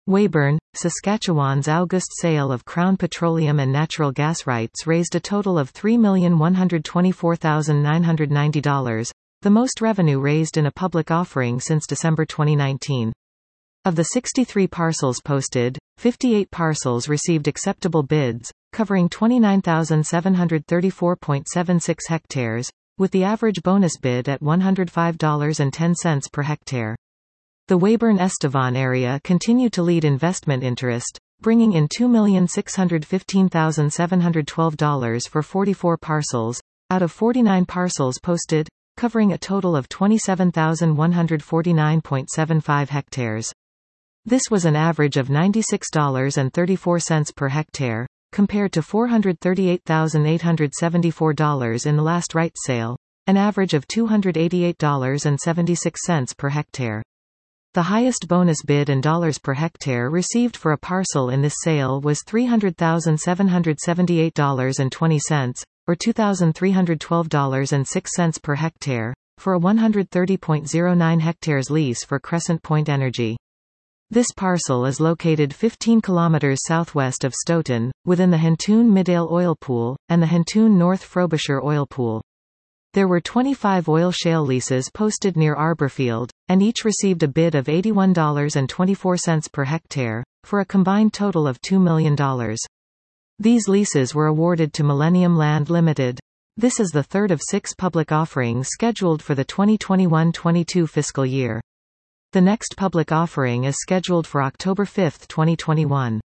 Weyburn, Saskatchewan's August sale of Crown Petroleum and natural gas rights raised a total of $3,124,990, the most revenue raised in a public offering since December 2019. Of the 63 parcels posted, 58 parcels received acceptable bids, covering 29,734.76 hectares, with the average bonus bid at $105.10 per hectare. The Weyburn-Estevan area continued to lead investment interest, bringing in $2,615,712 for 44 parcels, out of 49 parcels posted, covering a total of 27,149.75 hectares. This was an average of $96.34 per hectare, compared to $438,874 in the last rights sale, an average of $288.76 per hectare. The highest bonus bid in dollars per hectare received for a parcel in this sale was $300,778.20, or $2,312.06 per hectare, for a 130.09 hectares lease for Crescent Point Energy. This parcel is located 15 kilometers southwest of Stoughton, within the Hentoun Midale Oil Pool, and the Hentoun North Frobisher Oil Pool. There were 25 oil shale leases posted near Arborfield, and each received a bid of $81.24 per hectare, for a combined total of $2 million. These leases were awarded to Millennium Land Limited. This is the third of 6 public offerings scheduled for the 2021-22 fiscal year. The next public offering is scheduled for October 5, 2021.